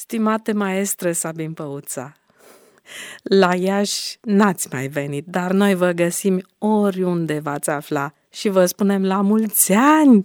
Stimate maestre Sabin Păuța, la Iași n-ați mai venit, dar noi vă găsim oriunde v-ați afla și vă spunem la mulți ani!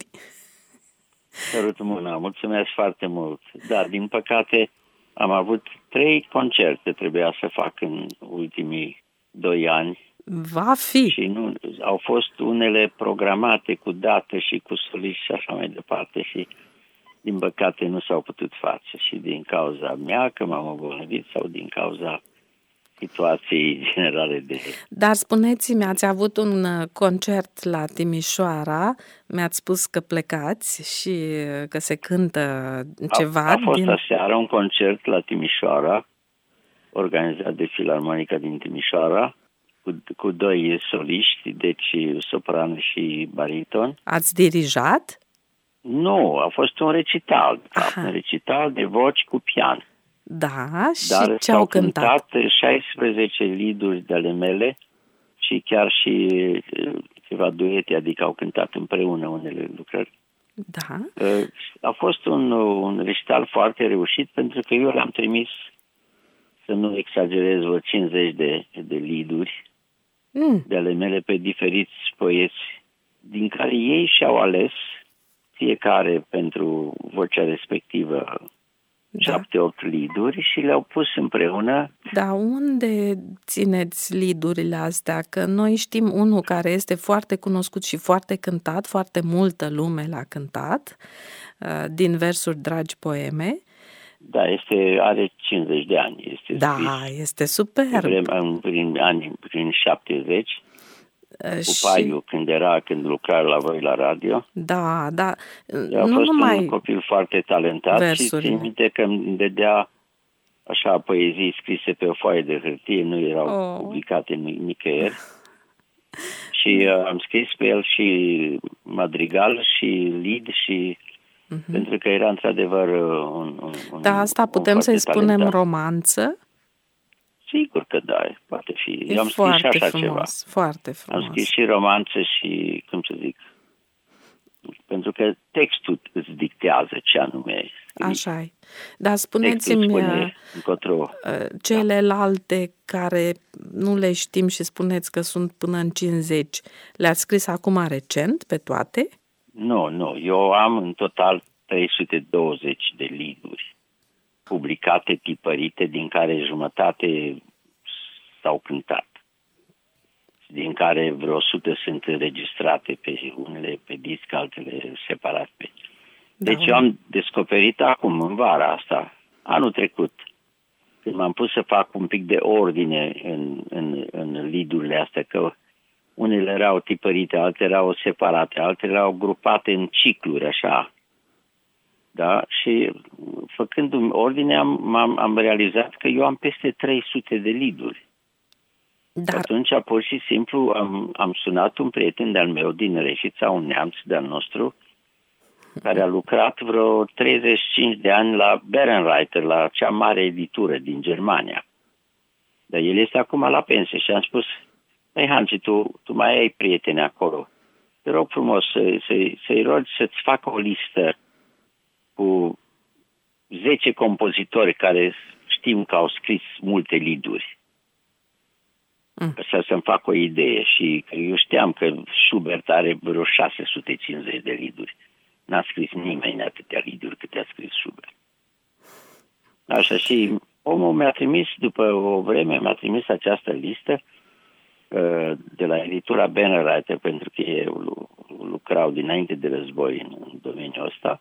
Sărut mâna, mulțumesc foarte mult. Da, din păcate am avut 3 concerte trebuia să fac în ultimii 2 ani. Va fi! Și nu, au fost unele programate cu dată și cu soliști și așa mai departe și din păcate nu s-au putut face și din cauza mea că m-am îmbolnăvit sau din cauza situației generale de... Dar spuneți-mi, ați avut un concert la Timișoara, mi-ați spus că plecați și că se cântă ceva. A fost aseară un concert la Timișoara, organizat de Filarmonica din Timișoara, cu 2 soliști, deci sopran și bariton. Ați dirijat? Nu, a fost un recital, un recital de voci cu pian. Da, și dar ce au cântat? 16 lead-uri de ale mele și chiar și ceva duete, adică au cântat împreună unele lucrări. Da. A fost un recital foarte reușit pentru că eu le-am trimis, să nu exagerez, vreo 50 de lead-uri de ale mele pe diferiți poeți, din care ei și-au ales fiecare pentru vocea respectivă 7-8 lead-uri și le-au pus împreună. Dar unde țineți lead-urile astea? Că noi știm unul care este foarte cunoscut și foarte cântat, foarte multă lume l-a cântat, din versuri dragi poeme. Da, are 50 de ani. Este superb. Prin 70, cu Paiu, când lucra la voi la radio. Da. A fost un copil foarte talentat versurile. Și țin minte că îmi dădea așa poezii scrise pe o foaie de hârtie, nu erau publicate nicăieri. Și am scris pe el și madrigal și lead și pentru că era într-adevăr Da, asta putem să-i spunem talentat. Romanță? Sigur că da, poate fi. Eu am scris și așa ceva. Foarte frumos. Am scris și romanțe și, cum să zic, pentru că textul îți dictează ce anume. Așa-i. Dar spuneți-mi celelalte care nu le știm și spuneți că sunt până în 50, le-ați scris acum recent pe toate? Nu. Eu am în total 320 de lead-uri publicate, tipărite, din care jumătate s-au cântat. Din care vreo 100 sunt înregistrate pe unele pe disc, altele separat. Deci eu am descoperit acum, în vara asta, anul trecut, când m-am pus să fac un pic de ordine în lead-urile astea, că unele erau tipărite, altele erau separate, altele erau grupate în cicluri, așa. Da? Și făcând ordine am realizat că eu am peste 300 de lead-uri. Dar... Atunci, pur și simplu, am sunat un prieten de-al meu din Reșița, un neamț de-al nostru, care a lucrat vreo 35 de ani la Berenreiter, la cea mare editură din Germania. Dar el este acum la pensie și am spus, Hanci, tu mai ai prieteni acolo. Te rog frumos să-i rogi să-ți facă o listă cu 10 compozitori care știm că au scris multe lead-uri. Să-mi fac o idee și eu știam că Schubert are vreo 650 de lead-uri. N-a scris nimeni atâtea lead-uri cât a scris Schubert. Așa, și omul mi-a trimis, după o vreme, mi-a trimis această listă de la editura Berenreiter, pentru că ei lucrau dinainte de război în domeniul ăsta.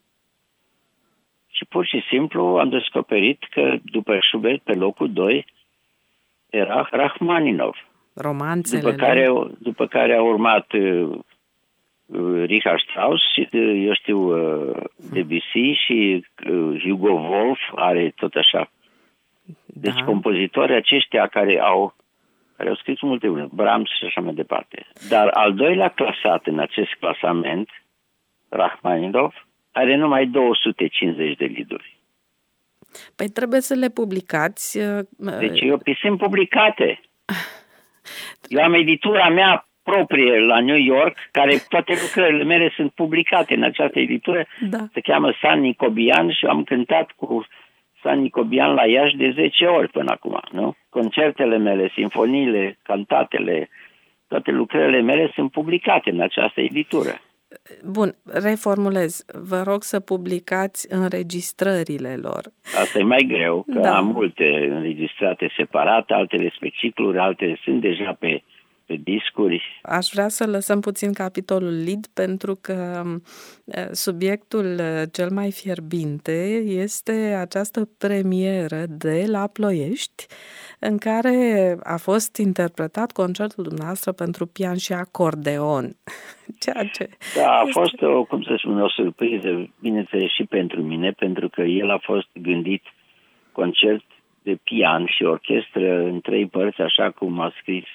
Și pur și simplu am descoperit că după Schubert, pe locul 2, era Rachmaninov. Romanțele. După care a urmat Richard Strauss și, eu știu, Debussy și Hugo Wolf are tot așa. Deci compozitorii aceștia care au scris multe lucruri, Brahms și așa mai departe. Dar al doilea clasat în acest clasament, Rachmaninov, are numai 250 de lead-uri. Păi trebuie să le publicați. Deci sunt publicate. Eu am editura mea proprie la New York, care toate lucrările mele sunt publicate în această editură. Da. Se cheamă San Nicobian și am cântat cu San Nicobian la Iași de 10 ori până acum, nu? Concertele mele, sinfoniile, cantatele, toate lucrările mele sunt publicate în această editură. Bun, reformulez. Vă rog să publicați înregistrările lor. Asta e mai greu, că Da. am multe înregistrate separat, altele pe cicluri, altele sunt deja pe discuri. Aș vrea să lăsăm puțin capitolul lead pentru că subiectul cel mai fierbinte este această premieră de la Ploiești în care a fost interpretat concertul dumneavoastră pentru pian și acordeon. Ceea ce Da, a fost o surpriză, bineînțeles și pentru mine, pentru că el a fost gândit concert de pian și orchestră în 3 părți, așa cum a scris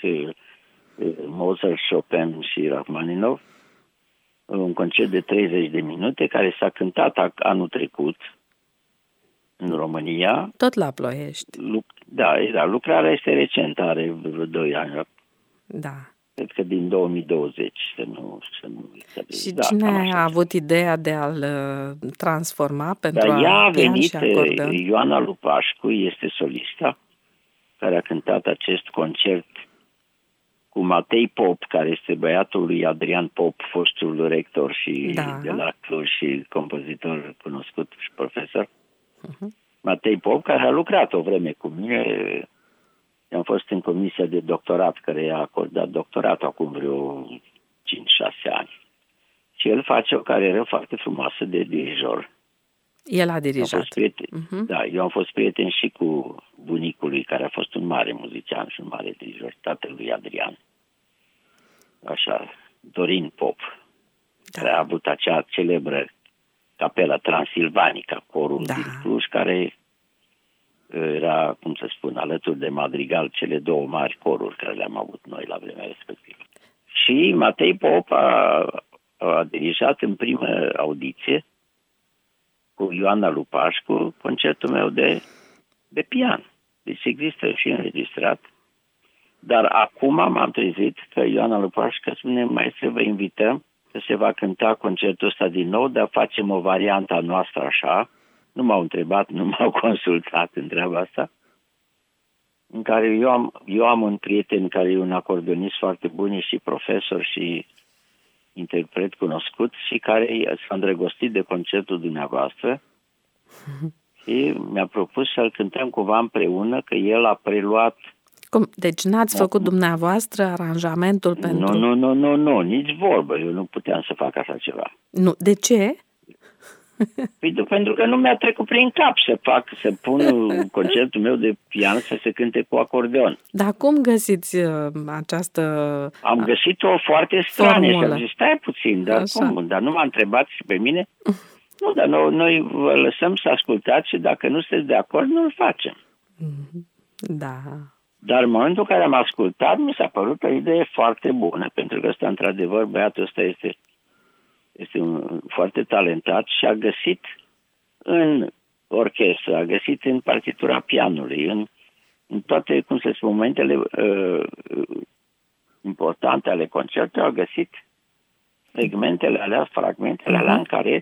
Mozart, Chopin și Rachmaninov, un concert de 30 de minute care s-a cântat anul trecut în România. tot la Ploiești. Da, lucrarea este recentă, are vreo 2 ani. Da. Cred că din 2020, să nu Și cine a avut ideea de a-l transforma pentru ea a pian venit, și acordeon? Ioana Lupașcu este solista care a cântat acest concert cu Matei Pop, care este băiatul lui Adrian Pop, fostul rector și de la Cluj și compozitor cunoscut și profesor. Matei Pop, care a lucrat o vreme cu mine. Am fost în comisia de doctorat, care i-a acordat doctorat acum vreo 5-6 ani. Și el face o carieră foarte frumoasă de dirijor. El a dirijat. Da, eu am fost prieten și cu bunicul lui, care a fost un mare muzician și un mare dirijor, tatălui Adrian. Așa, Dorin Pop, care a avut acea celebră capela Transilvanica, corul din Cluj, care era, cum să spun, alături de Madrigal, cele 2 mari coruri care le-am avut noi la vremea respectivă. Și Matei Pop a dirijat în primă audiție cu Ioana Lupașcu concertul meu de pian. Deci există și înregistrat. Dar acum m-am trezit că Ioana Lupașcu spune: maestre, vă invităm, că se va cânta concertul ăsta din nou, dar facem o variantă a noastră așa. Nu m-au întrebat, nu m-au consultat în treaba asta, în care eu am un prieten care e un acordeonist foarte bun și profesor și interpret cunoscut și care s-a îndrăgostit de concertul dumneavoastră și mi-a propus să-l cântăm cumva împreună, că el a preluat. Cum? Deci n-ați făcut dumneavoastră aranjamentul pentru... Nu, nici vorbă, eu nu puteam să fac așa ceva. Nu, de ce? Pentru că nu mi-a trecut prin cap să pun concertul meu de pian să se cânte cu acordeon. Dar cum găsiți această Am găsit-o foarte stranie și am zis: stai puțin, dar cum? Dar nu m-a întrebat și pe mine? Nu, dar noi vă lăsăm să ascultați și dacă nu sunteți de acord, nu-l facem. Da. Dar în momentul în care am ascultat, mi s-a părut o idee foarte bună, pentru că ăsta, într-adevăr, băiatul ăsta este un foarte talentat și a găsit în orchestră, a găsit în partitura pianului, în toate, cum se spun, momentele importante ale concertului, a găsit segmentele alea, fragmentele alea în care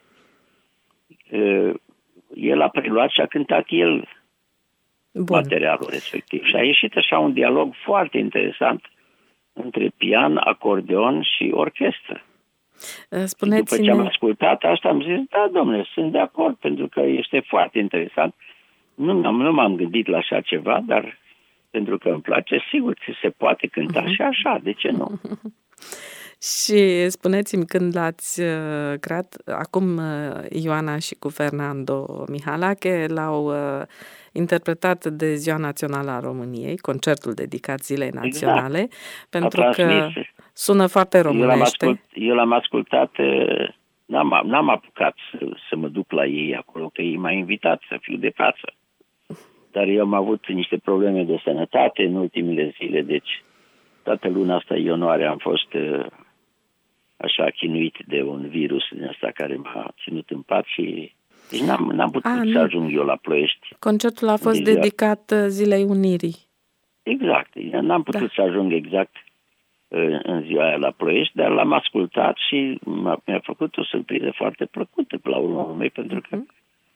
el a preluat și a cântat el materialul respectiv. Și a ieșit așa un dialog foarte interesant între pian, acordeon și orchestră. După ce am ascultat asta, am zis: da, domnule, sunt de acord, pentru că este foarte interesant. Nu m-am gândit la așa ceva, dar pentru că îmi place, sigur, se poate cânta și așa, de ce nu? Și spuneți-mi, când l-ați creat, acum Ioana și cu Fernando Mihalache l-au interpretat de Ziua Națională a României, concertul dedicat Zilei Naționale, pentru că sună foarte românește. Eu l-am ascultat, n-am apucat să mă duc la ei acolo, că ei m-au invitat să fiu de față. Dar eu am avut niște probleme de sănătate în ultimele zile, deci toată luna asta ianuarie am fost așa chinuit de un virus din ăsta care m-a ținut în pat și deci n-am putut să ajung eu la Ploiești. Concertul a fost dedicat Zilei Unirii. Exact. N-am putut să ajung exact în ziua aia la Ploiești, dar l-am ascultat și mi-a făcut o surpriză foarte plăcută la urmă mea, pentru că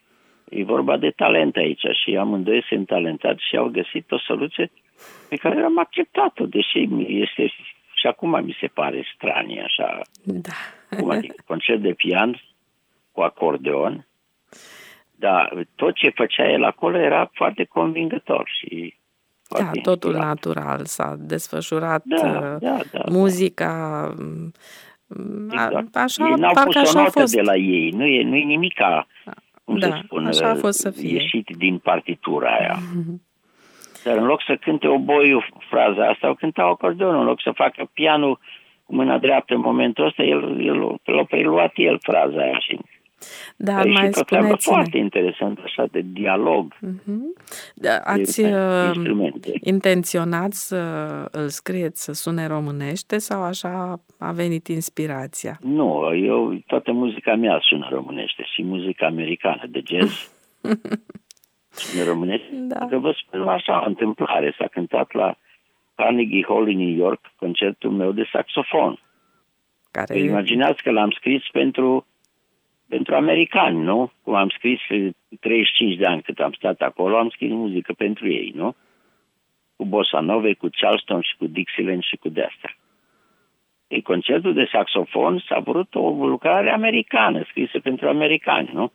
E vorba de talent aici și amândoi sunt talentați și au găsit o soluție pe care am acceptat-o, deși este și acum mi se pare stranie, așa. Da. Cum adică, concert de pian cu acordeon, dar tot ce făcea el acolo era foarte convingător și da, totul natural s-a desfășurat, da, muzica, exact. așa, Ei n-au parcă pus o așa a notă fost. de la ei, nu e nimica, cum să spun, așa a fost să fie. ieșit din partitura aia. Dar în loc să cânte oboiul fraza asta, o cântau acordeonul, în loc să facă pianul cu mâna dreaptă în momentul ăsta, el l-a preluat el fraza aia și... Dar mai spuneți-ne... foarte interesant, așa, de dialog. Ați intenționat să îl scrieți să sune românește sau așa a venit inspirația? Nu, toată muzica mea sună românește și muzica americană de jazz sună românește. Da. Că vă spun așa, o întâmplare, s-a cântat la Carnegie Hall în New York concertul meu de saxofon. Imaginați că l-am scris pentru americani, nu? Cum am scris 35 de ani cât am stat acolo, am scris muzică pentru ei, nu? Cu bossa nova, cu Charleston și cu Dixieland și cu de-astea. Concertul de saxofon s-a vrut o lucrare americană, scrisă pentru americani, nu?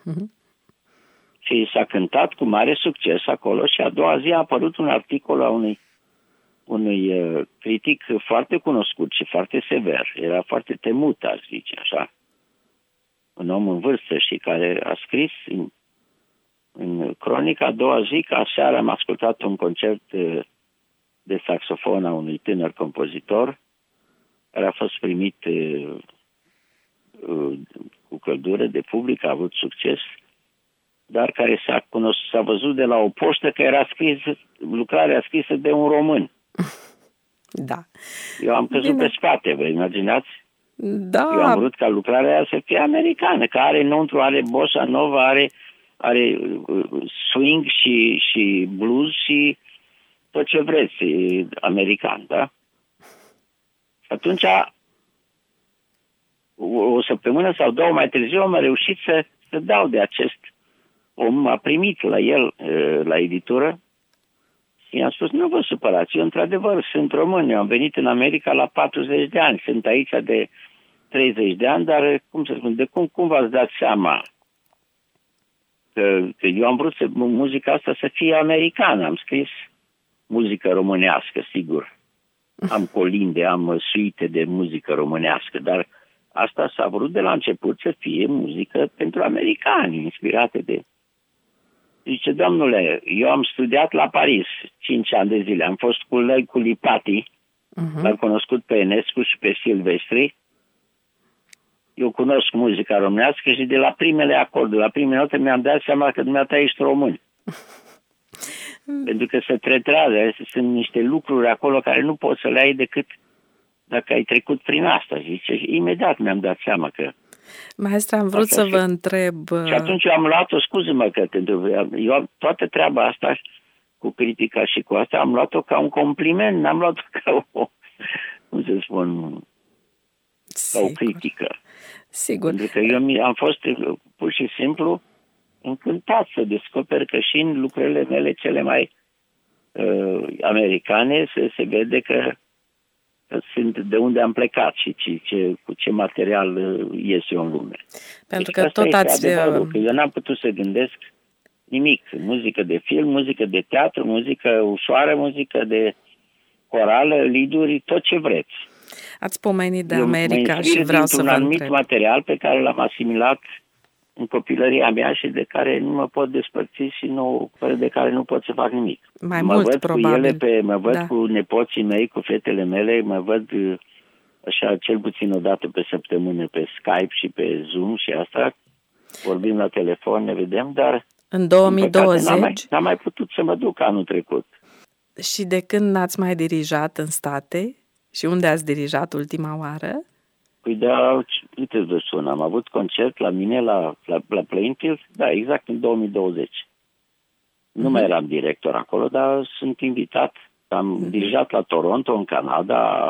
Și s-a cântat cu mare succes acolo și a doua zi a apărut un articol a unui critic foarte cunoscut și foarte sever. Era foarte temut, aș zice, așa. Un om în vârstă și care a scris în cronica a doua zi că aseară am ascultat un concert de saxofon a unui tânăr compozitor care a fost primit cu căldură de public, a avut succes, dar care s-a văzut de la o poștă că era lucrarea scrisă de un român. Da. Eu am căzut pe spate, vă imaginați? Da. Eu am vrut ca lucrarea aia să fie americană, că are înăuntru, are bossa nova, are swing și blues și tot ce vreți, american, da? Și atunci, o săptămână sau două mai târziu, am reușit să dau de acest om. M-a primit la el, la editură, și i-am spus, nu vă supărați, eu într-adevăr sunt român, eu am venit în America la 40 de ani, sunt aici de 30 de ani, dar cum să spun, de cum v-ați dat seama că eu am vrut muzica asta să fie americană, am scris muzică românească, sigur. Am colinde, am suite de muzică românească, dar asta s-a vrut de la început să fie muzică pentru americani, inspirate de... Zice, domnule, eu am studiat la Paris 5 ani de zile, am fost cu Lipati, l-am cunoscut pe Enescu și pe Silvestri. Eu cunosc muzica românească și de la primele acorduri, la primele note mi-am dat seama că dumneata ești român. Pentru că se tretrează, sunt niște lucruri acolo care nu poți să le ai decât dacă ai trecut prin asta. Zice, imediat mi-am dat seama că... Maestre, am vrut să vă întreb... Și atunci eu am luat-o, scuză-mă, că eu toată treaba asta cu critica și cu asta am luat-o ca un compliment, n-am luat-o ca o, cum să spun, ca o critică. Sigur. Pentru că eu am fost pur și simplu încântat să descoper că și în lucrările mele cele mai americane se vede că sunt de unde am plecat și cu ce material ies eu în lume. Pentru că tot ați... Că eu n-am putut să gândesc nimic. Muzică de film, muzică de teatru, muzică ușoară, muzică de corală, liduri, tot ce vreți. Ați pomenit de America și vreau să vă întreb. Un anumit material pe care l-am asimilat în copilăria mea și de care nu mă pot despărți și de care nu pot să fac nimic. Mă văd probabil. Mă văd cu nepoții mei, cu fetele mele, mă văd așa cel puțin o dată pe săptămână pe Skype și pe Zoom și asta. Vorbim la telefon, ne vedem, dar în 2020 n-am mai putut să mă duc anul trecut. Și de când n-ați mai dirijat în state? Și unde ați dirijat ultima oară? Păi uite vă spun, am avut concert la mine la Plainfield, da, exact în 2020. Nu mai eram director acolo, dar sunt invitat. Am dirijat la Toronto, în Canada,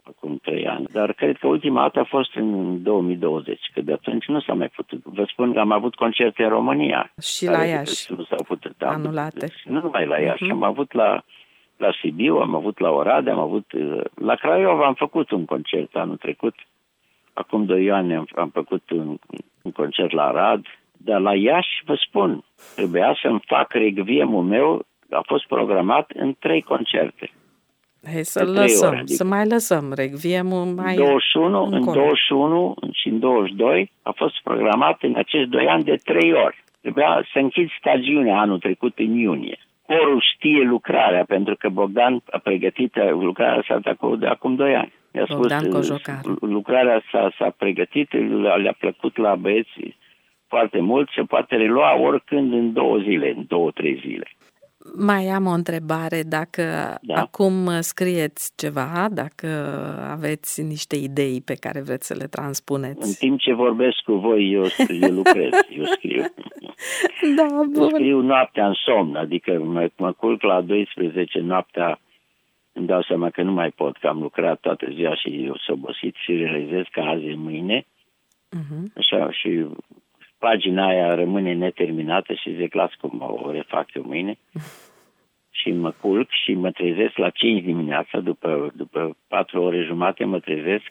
acum 3 ani. Dar cred că ultima dată a fost în 2020, că de atunci nu s-a mai putut. Vă spun că am avut concerte în România. Și la Iași. Nu s-au putut. Anulate. Deci, nu numai la Iași. Am avut la Sibiu, am avut la Oradea, am avut la Craiova, am făcut un concert anul trecut. Acum 2 ani am făcut un concert la Arad. Dar la Iași, vă spun, trebuia să-mi fac requiem-ul meu, a fost programat în 3 concerte. Hai să lăsăm, ore, adică să mai lăsăm requiem-ul mai 21, în 21 și în 22 a fost programat în acești 2 ani de 3 ori. Trebuia să închid stagiunea anul trecut în iunie. Corul știe lucrarea, pentru că Bogdan a pregătit lucrarea asta de acum 2 ani. Mi-a spus, lucrarea s-a pregătit, le-a plăcut la băieți foarte mult, se poate relua oricând în 2 zile, în 2-3 zile. Mai am o întrebare, dacă acum scrieți ceva, dacă aveți niște idei pe care vreți să le transpuneți. În timp ce vorbesc cu voi, eu lucrez, eu scriu. Da, bun. Eu scriu noaptea în somn, adică mă culc la 12 noaptea, îmi dau seama că nu mai pot, că am lucrat toată ziua și eu sunt obosit și realizez că azi e mâine. Așa, și pagina aia rămâne neterminată și zic, las cum o refac eu mâine. Și mă culc și mă trezesc la 5 dimineața, după 4 ore jumate mă trezesc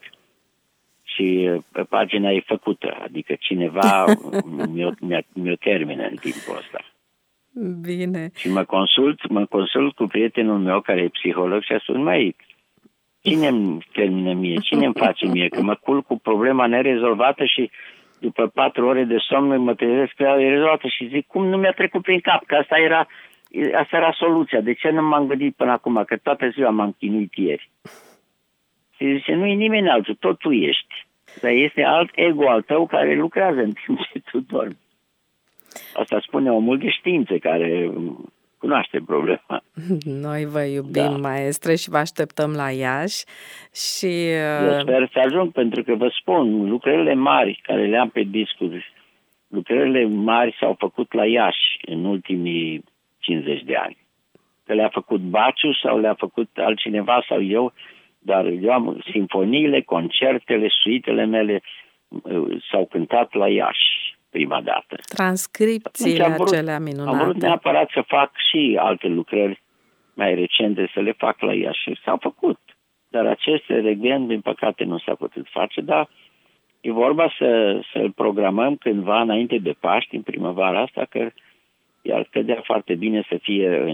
și pagina e făcută, adică cineva mi-o termină în timpul ăsta. Bine. Și mă consult cu prietenul meu care e psiholog și a spus, măi, cine îmi termină mie, cine îmi face mie, că mă culc cu problema nerezolvată și după 4 ore de somn mă trezesc că e rezolvată și zic, cum nu mi-a trecut prin cap, că asta era soluția, de ce nu m-am gândit până acum, că toată ziua m-am chinuit ieri. Și zice, nu e nimeni altul, tot tu ești, dar este alt ego al tău care lucrează în timp ce tu dormi. Asta spune omul de știință care cunoaște problema. Noi vă iubim, maestre, și vă așteptăm la Iași. Și eu sper să ajung, pentru că vă spun, lucrările mari care le am pe discuri, lucrările mari s-au făcut la Iași în ultimii 50 de ani. Că le-a făcut Baciu sau le-a făcut altcineva sau eu, dar eu am sinfoniile, concertele, suitele mele s-au cântat la Iași prima dată. Transcripțiile acelea minunate. Am vrut neapărat să fac și alte lucrări mai recente, să le fac la Iași și s-au făcut. Dar aceste requiem, din păcate, nu s-a putut face, dar e vorba să-l programăm cândva înainte de Paști, în primăvara asta, că ar cădea foarte bine să fie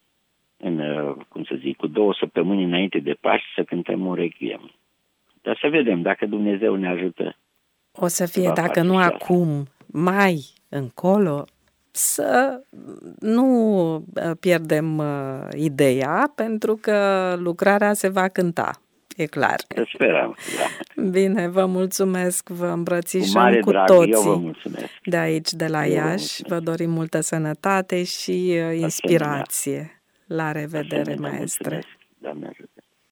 cum să zic, cu 2 săptămâni înainte de Paști să cântăm un requiem. Dar să vedem, dacă Dumnezeu ne ajută. O să fie, dacă nu acum, mai încolo, să nu pierdem ideea, pentru că lucrarea se va cânta, e clar. Să sperăm, da. Bine, vă mulțumesc, vă îmbrățișăm cu toții. Eu vă mulțumesc. De aici, de la Iași. Vă dorim multă sănătate și inspirație. La revedere, maestre. Doamne.